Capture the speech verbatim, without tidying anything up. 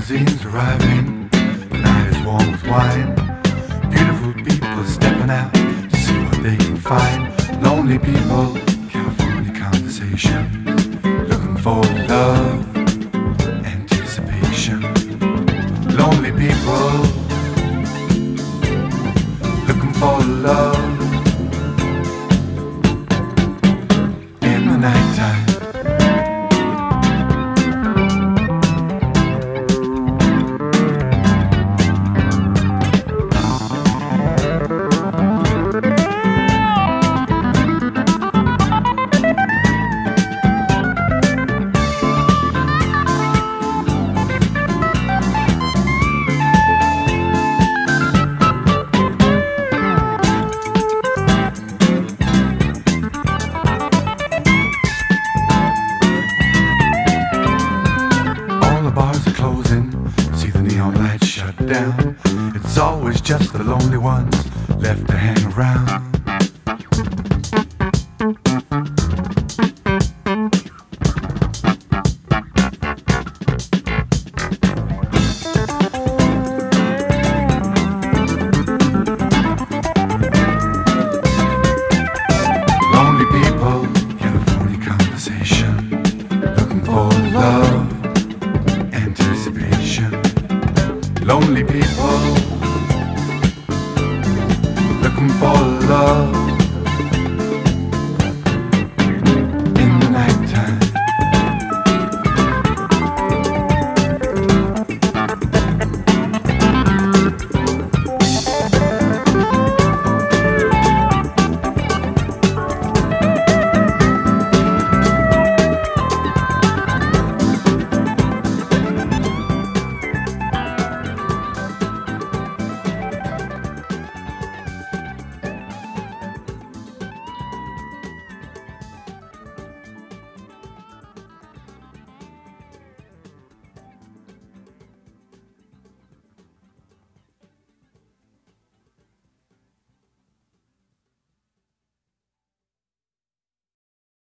limousines arriving, the night is warm with wine. Beautiful people stepping out to see what they can find. Lonely people, California conversation, looking for love, anticipation. Lonely people, looking for love in the nighttime. Bars are closing, see the neon lights shut down. It's always just the lonely ones left to hang around. Lonely people, California conversation, looking for love, anticipation. Lonely people, looking for love.